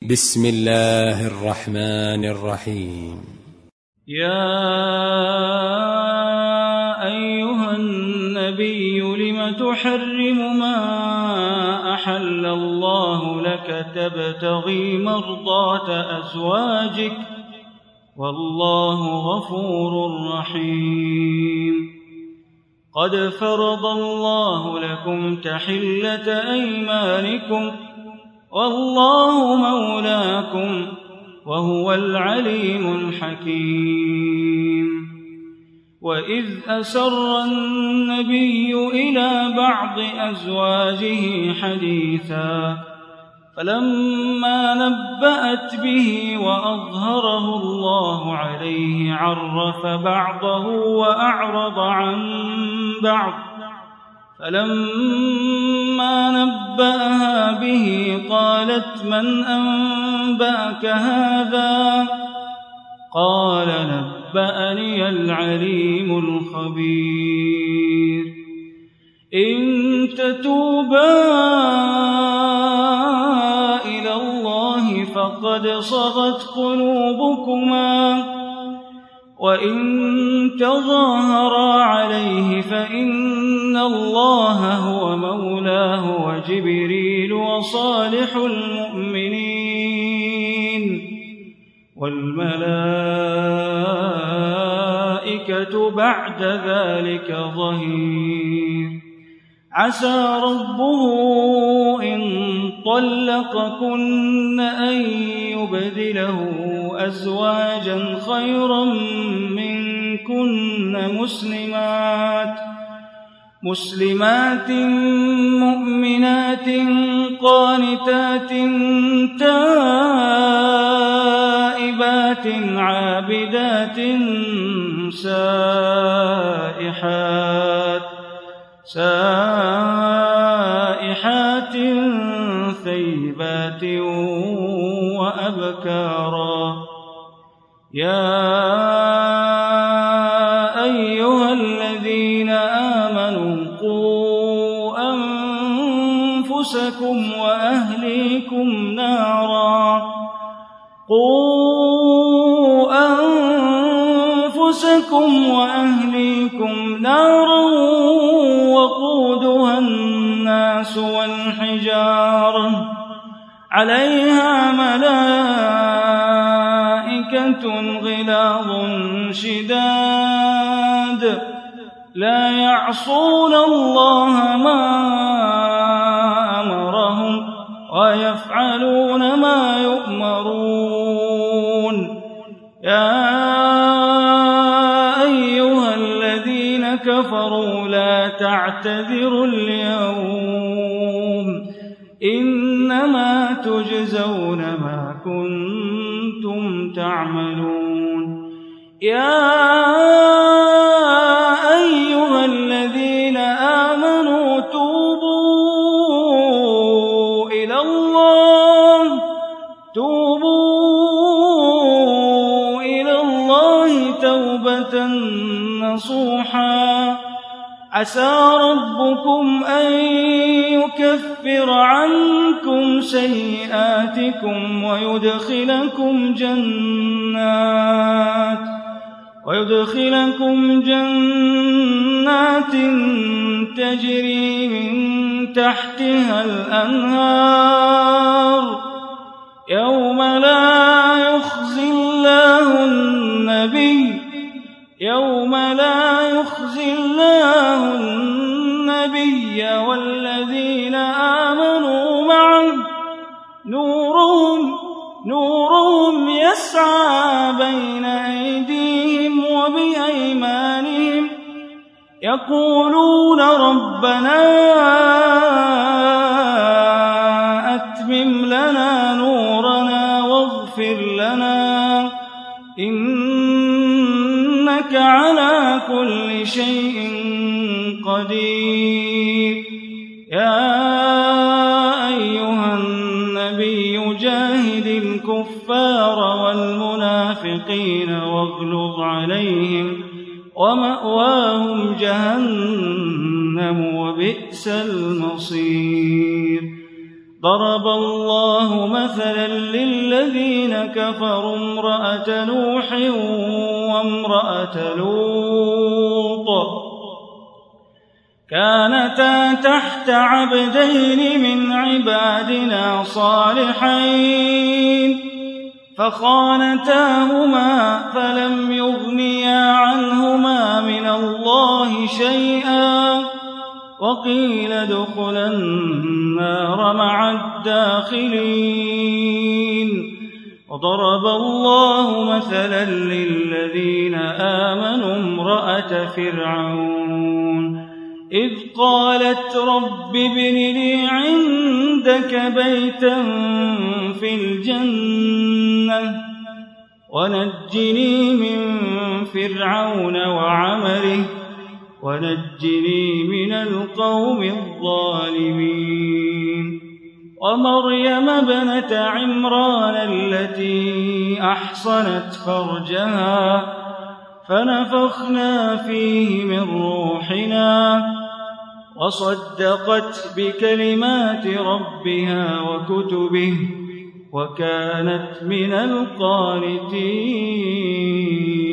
بسم الله الرحمن الرحيم. يا أيها النبي لم تحرم ما أحل الله لك تبتغي مرضات أزواجك والله غفور رحيم. قد فرض الله لكم تحلة أيمانكم والله مولاكم وهو العليم الحكيم. وإذ أسر النبي إلى بعض أزواجه حديثا فلما نبأت به وأظهره الله عليه عرف بعضه وأعرض عن بعض فلما نبأها به قالت من أنبأك هذا؟ قال نبأني العليم الخبير. إن تتوبا إلى الله فقد صغت قلوبكما وإن تظاهرا عليه فإن الله هو مولاه وجبريل وصالح المؤمنين والملائكة بعد ذلك ظهير. عسى ربه إن طلقكن أن يبدله أزواجا خيرا منكن مسلمات مؤمنات قانتات تائبات عابدات سائحات ثيبات وأبكارا. يا أيها الذين آمنوا قوا أنفسكم وأهليكم نارا وقودها الناس والحجارة عليها ملائكة غلاظ شداد لا يعصون الله ما أمرهم ويفعلون ما يؤمرون. يا أيها الذين كفروا لا تعتذروا اليوم إنما تجزون ما كنتم تعملون. يا أيها الذين آمنوا توبوا إلى الله توبة نصوحا عسى ربكم أن يكفر عنكم سيئاتكم ويدخلكم جنات تجري من تحتها الأنهار يوم لا يخزي الله النبي والذين آمنوا معه نورهم يسعى بين أيديهم وبأيمانهم يقولون ربنا أتمم لنا نورنا واغفر لنا إنك على كل شيء قدير. يا أيها النبي جاهد الكفار والمنافقين واغلظ عليهم ومأواهم جهنم وبئس المصير. ضرب الله مثلا للذين كفروا امرأة نوح وامرأة لوط كانتا تحت عبدين من عبادنا صالحين فخانتاهما فلم يغنيا عنهما من الله شيئا وقيل ادخلا النار مع الداخلين وضرب الله مثلا للذين آمنوا امرأة فرعون إذ قالت رب ابن لي عندك بيتا في الجنة ونجني من فرعون وعمله ونجني من القوم الظالمين ومريم ابنة عمران التي أحصنت فرجها فنفخنا فيه من روحنا وصدقت بكلمات ربها وكتبه وكانت من القانتين